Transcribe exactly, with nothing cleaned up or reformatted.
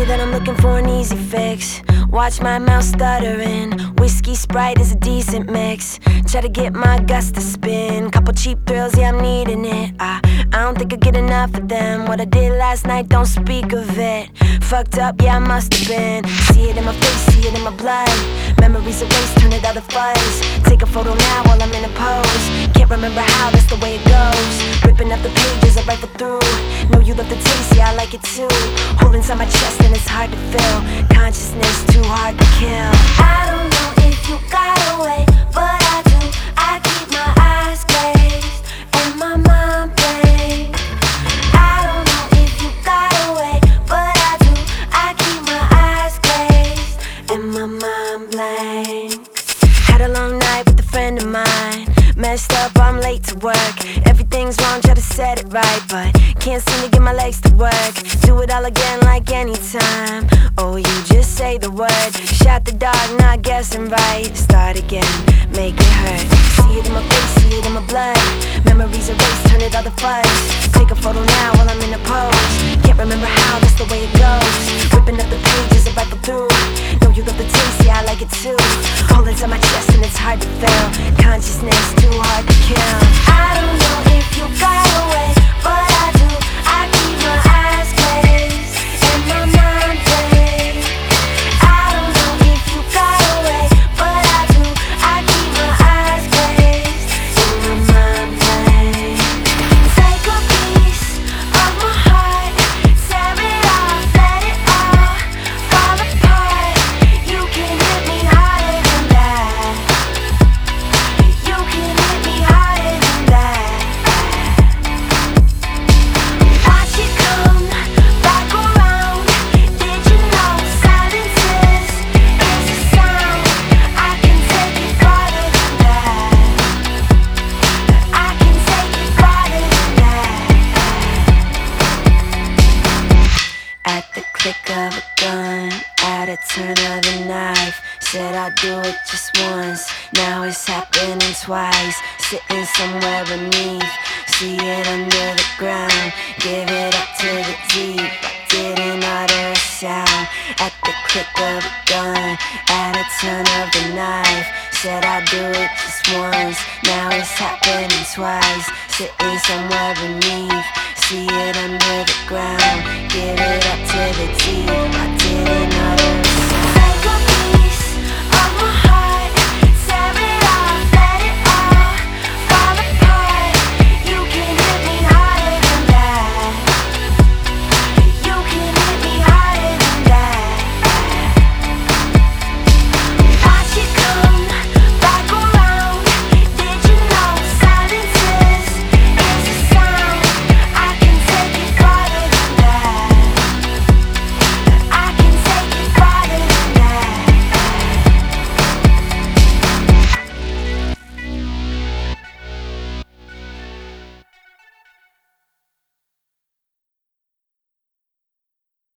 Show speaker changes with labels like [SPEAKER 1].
[SPEAKER 1] you that I'm looking for an easy fix. Watch my mouth stuttering. Whiskey Sprite is a decent mix. Try to get my guts to spin. Couple cheap thrills, yeah, I'm needing it. I, I don't think I get enough of them. What I did last night, don't speak of it. Fucked up, yeah, I must have been. See it in my face, see it in my blood. Memories erased, turn it out of fuzz. Take a photo now while I'm in a pose. Can't remember how, that's the way it goes. Ripping up the pages, I rifle through. Know you love the taste, yeah, I like it too. Hole inside my chest and it's hard to fill. Consciousness too hard to kill.
[SPEAKER 2] I don't know if you got away, but I do. I keep my eyes glazed and my mind blank. I don't know if you got away, but I do. I keep my eyes glazed and my mind blank.
[SPEAKER 1] Had a long night with a friend of mine. Messed up, I'm late to work. Everything's wrong, try to set it right, but can't seem to get my legs to work. Do it all again like anytime. Oh, you just say the word. Shot the dog, not guessing right. Start again, make it hurt. See it in my face, see it in my blood. Memories erased, turn it all to fuzz. Take a photo now while I'm in a pose. Can't remember how, that's the way it goes. Ripping up the pages, I rifle through. Know you love the taste, yeah, I like it too. Hole inside my chest and it's hard to fill. Consciousness too hard to kill.
[SPEAKER 2] I don't know if you got away, but I do. I keep my eyes glazed and my mind blank. I don't know if you got away, but I do. I keep my eyes glazed and my mind blank. Take a piece of my heart, tear it off, let it all fall apart. You can hit me harder than that. You can hit me harder than that. Watch it come back around. Did you know silence is, is a sound? I can take it farther than that. I can take it farther than that.
[SPEAKER 1] At the click of a gun, at a turn of the knife. Said I'd do it just once, now it's happening twice. Sitting somewhere beneath, see it under the ground. Give it up to the deep, I didn't utter a sound. At the click of a gun, at a turn of the knife. Said I'd do it just once, now it's happening twice. Sitting somewhere beneath, see it under the ground. Give it up to the deep, I didn't utter